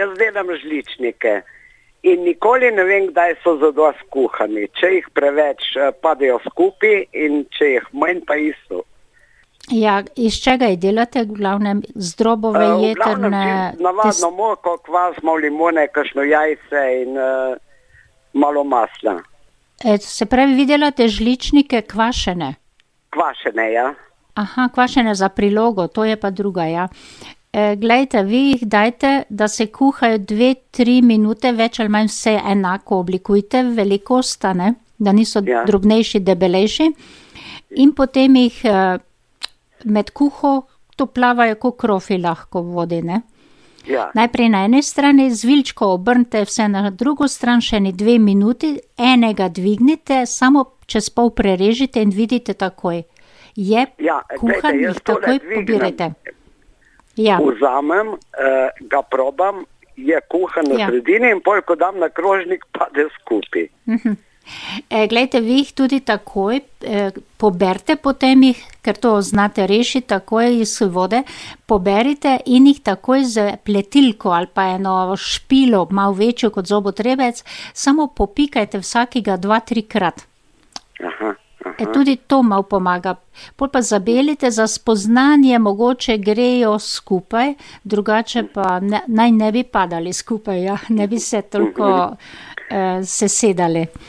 jaz delam žličnike in nikoli ne vem, kdaj so zadosti kuhani. Če jih preveč padejo skupaj in če jih manj pa isto. Ja, iz čega jih delate? V glavnem zdrobove, jetrne? Navadno moko, kvas, malo limone, kakšno jajce in malo masla. Se pravi, vi delate žličnike kvašene? Kvašene, ja. Aha, kvašene za prilogo, to je pa druga, ja. Glejte, vi jih dajte, da se kuhajo 2-3 minute, več ali manj vse enako oblikujte, velikost, ne? Da niso drobnejši, debelejši. In potem jih med kuho to plavajo kot krofi lahko v vodi, ne? Ja. Najprej na eni strani zviljčko obrnite vse na drugo stran, še 2 minuti, enega dvignite, samo čez pol prerežite in vidite takoj. Je kuhan, jih takoj pobirajte. Ja. Vzamem, ga probam, je kuhan na sredini in pol, ko dam na krožnik, pade skupaj. Glejte, vi jih tudi takoj poberite potem jih, ker to znate rešiti takoj iz vode, poberite in jih takoj z pletilko ali pa eno špilo, malo večjo kot zobotrebec, samo popikajte vsakega 2-3 krat. Aha. Tudi to malo pomaga. Pol pa zabelite, za spoznanje mogoče grejo skupaj, drugače pa naj ne bi padali skupaj, ja, ne bi se toliko sesedali.